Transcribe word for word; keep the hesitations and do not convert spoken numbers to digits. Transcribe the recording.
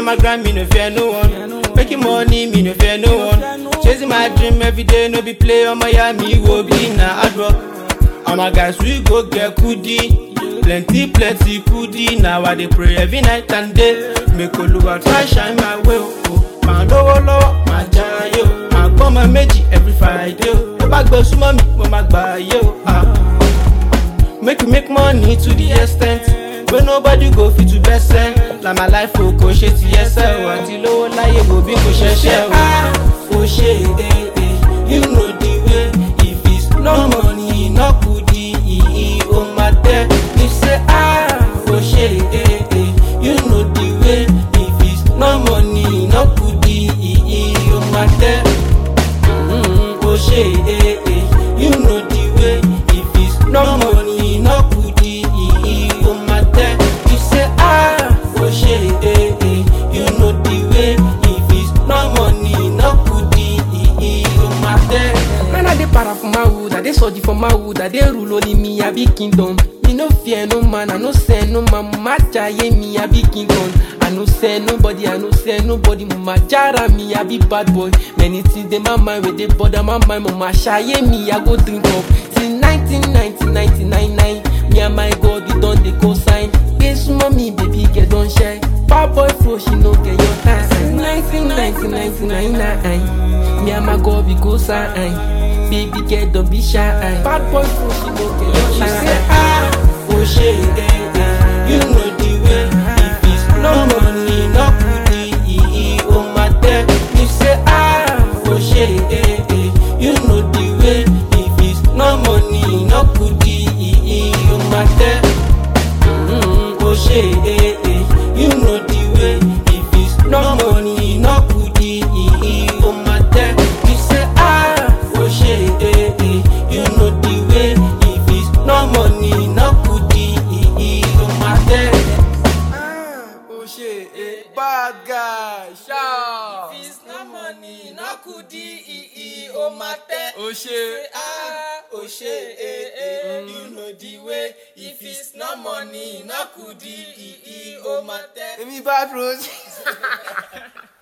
my grind, me no fear no one. Making money, me no fear no one. Chasing my dream every day, no be play on Miami, will be na hard work. All my guys, we go get kudi. Plenty, plenty kudi. Now I dey pray every night and day. Make Oluwa try shine my way, oh. My lowo lowo, my jayo. My gbọ́ my méjì every Friday, oh. Ẹ bá gbé súnmọ́ mi, mo máa gbà yé, oh. Ah. Make you make money to the extent where nobody go fit to best send. Like my life, oh, go shit to yourself. Until low lie, go be go share share. Ah, oh shit, eh, eh. You know the way. If it's no money, no goodie, eh, eh, oh my dear. You say ah, oh shit, eh, eh. You know the way. If it's no money, no goodie, eh, eh, oh my dear. Mm, oh shit, eh, eh. You know the way. If it's no money, no goodie, eh, eh, oh my dear. You say ah, oh shit, eh, eh. You know the way. If it's no money, no goodie, eh, eh, oh my dear. Man, I dey para for my wood, I dey surgery for my wood, I dey rule only me, I be kingdom. Me no fear no man, I no say no man, mama jaye me, I be kingdom. I no say nobody, I no say nobody, mama jara me, I be bad boy. Many things dey my mind, where they bother my mind, mama shaye me, I go drink up. Since nineteen ninety, nineteen ninety-nine, me and my God, we done the co-sign. Yes, mommy, baby, get don't shy. Bad boy flow, she no get your time. Since nineteen ninety, nineteen ninety-nine, me and my God, we go sign. Baby, get don't be shy. Bad boy flow, she no get your She time. say ah, oh shit, eh, eh. You know the way. If it's no money, no goodie, eh, eh, oh my dear. You say ah, oh shit, eh, eh. You know the way. If it's no money, no goodie, eh, eh, oh my dear. Mm, oh shit, eh, eh. You know the way. If it's no money, no goodie, eh, eh, oh my dear. You say ah, oh shit, eh, eh. You know the way. If it's no money, no goodie, eh, eh, oh my dear. Ah, oh shit, eh. Bad guy, sharp. If it's no money, no goodie, eh, eh, oh my dear. Oh shit. Ah, oh shit, eh, eh. You know the way. If it's no money, no goodie, eh, eh, oh my dear. Let me bad bros.